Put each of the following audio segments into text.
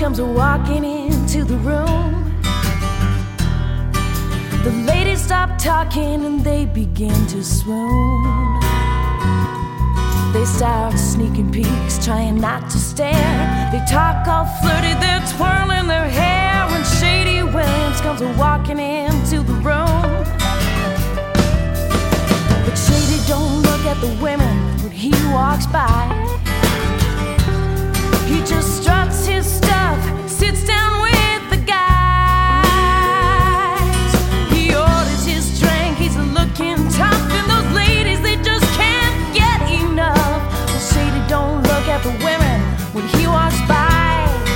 comes walking into the room. The ladies stop talking and they begin to swoon. They start sneaking peeks, trying not to stare. They talk all flirty, they're twirling their hair. When Shady Williams comes walking into the room. But Shady don't look at the women when he walks by. He just struts his stuff, sits down with the guys. He orders his drink, he's looking tough, and those ladies, they just can't get enough. Well, Shady don't look at the women when he walks by,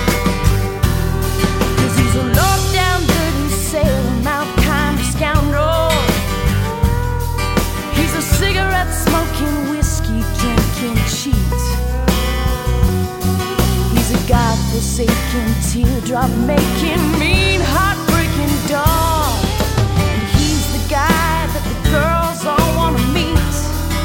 'cause he's a low-down, dirty, sailor-mouth kind of scoundrel. He's a cigarette-smoking, whiskey-drinking cheat. God-forsaken, teardrop-making, mean, heartbreaking dog. And he's the guy that the girls all want to meet.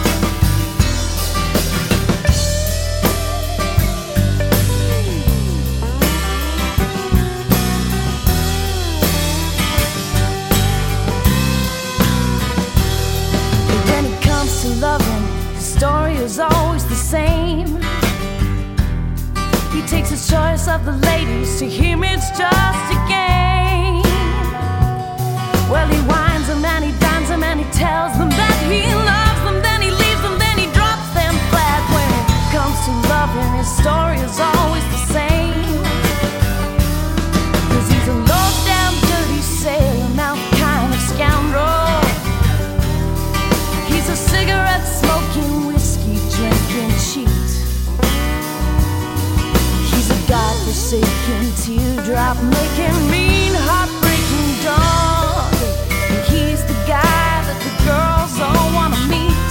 But when it comes to loving, his story is always the same. He takes his choice of the ladies, to him it's just a game. Well, he wines them and he dines them and he tells them that he loves them. Then he leaves them, then he drops them flat. When it comes to loving, his story is always the same. 'Cause he's a low-down, dirty, sailor-mouth kind of scoundrel. He's a cigarette-smoking, whiskey-drinking cheat. God-forsaken, teardrop-making, mean, heartbreaking dog. And he's the guy that the girls all want to meet.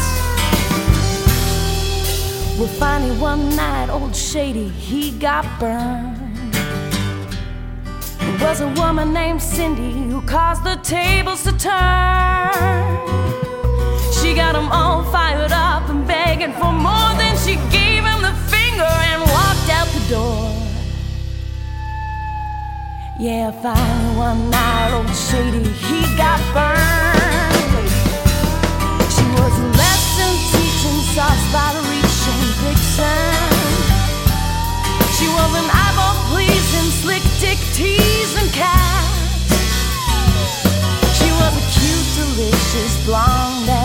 Well, finally one night, old Shady, he got burned. It was a woman named Cindy who caused the tables to turn. She got him all fired up and begging for more. Then she gave him the finger and walked out the door. Yeah, finally one night, old Shady, he got burned. She was a lesson teaching, soft spot reaching vixen. She was an eyeball pleasing, slick dick teasing cat. She was a cute, delicious blonde